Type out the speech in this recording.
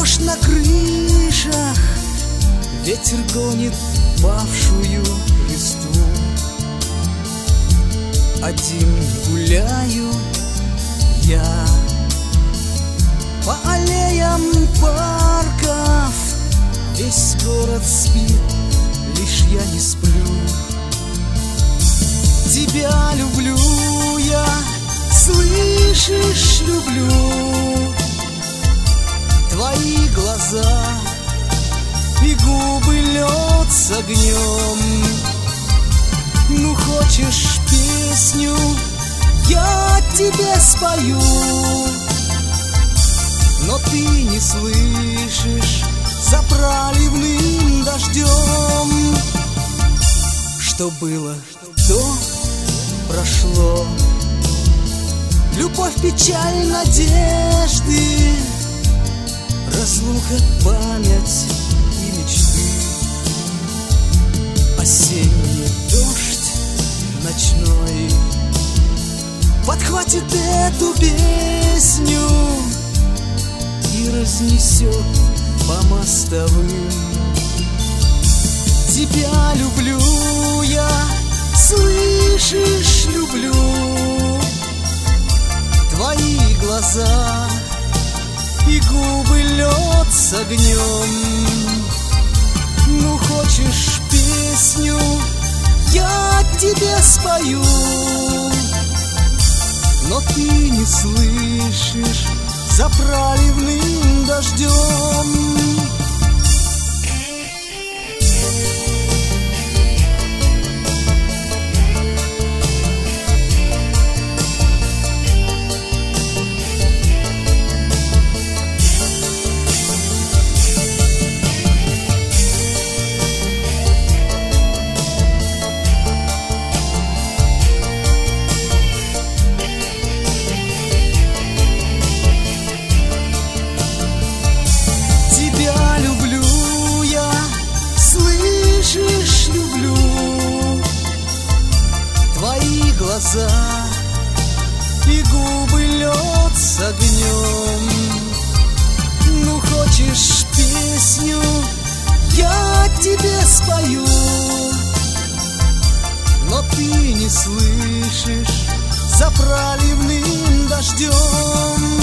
Дождь на крышах, ветер гонит павшую листву. Один гуляю я по аллеям парков. Весь город спит, лишь я не сплю. Тебя люблю я, слышишь, люблю. Твои глаза и губы лед с огнем. Ну, хочешь песню, я тебе спою, но ты не слышишь за проливным дождем. Что было, то прошло. Любовь, печаль, надежды, разлука, память и мечты. Осенний дождь ночной подхватит эту песню и разнесет по мостовым. Тебя люблю я, слышишь, люблю. Твои глаза и губы лед с огнем. Ну, хочешь песню, я тебе спою, но ты не слышишь за проливным дождем. Глаза и губы лед с огнем. Ну, хочешь песню, я тебе спою, но ты не слышишь за проливным дождем.